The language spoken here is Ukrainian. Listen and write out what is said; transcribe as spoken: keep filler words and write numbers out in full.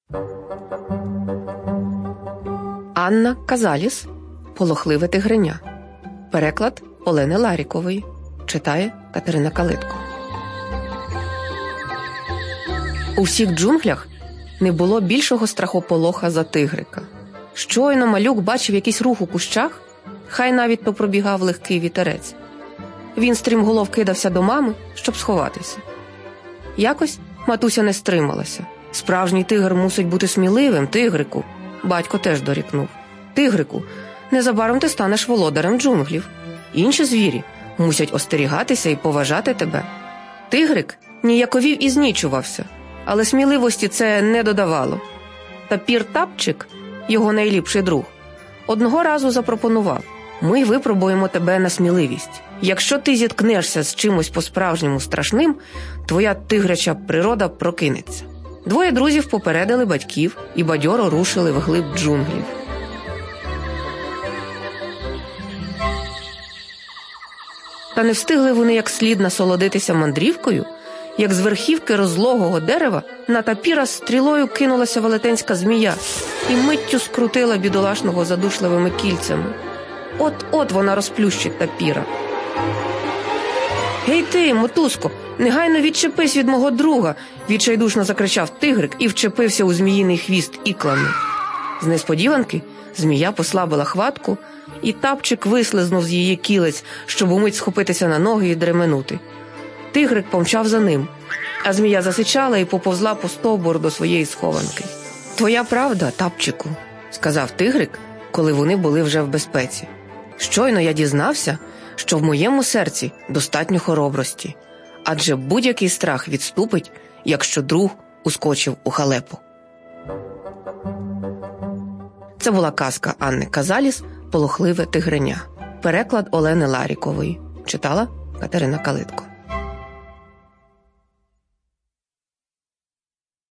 Анна Казаліс «Полохливе тигриня». Переклад Олени Ларікової. Читає Катерина Калитко. У всіх джунглях не було більшого страхополоха за тигрика. Щойно малюк бачив якийсь рух у кущах, хай навіть то пробігав легкий вітерець. Він стрімголов кидався до мами, щоб сховатися. Якось матуся не стрималася. Справжній тигр мусить бути сміливим, тигрику. Батько теж дорікнув. Тигрику, незабаром ти станеш володарем джунглів. Інші звірі мусять остерігатися і поважати тебе. Тигрик ніяковів і знічувався, але сміливості це не додавало. Тапір Тапчик, його найліпший друг, одного разу запропонував: ми випробуємо тебе на сміливість. Якщо ти зіткнешся з чимось по-справжньому страшним, твоя тигряча природа прокинеться. Двоє друзів попередили батьків і бадьоро рушили вглиб джунглів. Та не встигли вони як слід насолодитися мандрівкою, як з верхівки розлогого дерева на тапіра стрілою кинулася велетенська змія і миттю скрутила бідолашного задушливими кільцями. От-от вона розплющить тапіра. «Гей ти, мотузко, негайно відчепись від мого друга!» – відчайдушно закричав тигрик і вчепився у зміїний хвіст іклами. З несподіванки змія послабила хватку, і Тапчик вислизнув з її кілець, щоб умить схопитися на ноги і дременути. Тигрик помчав за ним, а змія засичала і поповзла по стовбуру до своєї схованки. «Твоя правда, Тапчику», – сказав тигрик, коли вони були вже в безпеці. «Щойно я дізнався, що в моєму серці достатньо хоробрості, адже будь-який страх відступить, якщо друг ускочив у халепу». Це була казка Анни Казаліс «Полохливе тигриня». Переклад Олени Ларікової. Читала Катерина Калитко.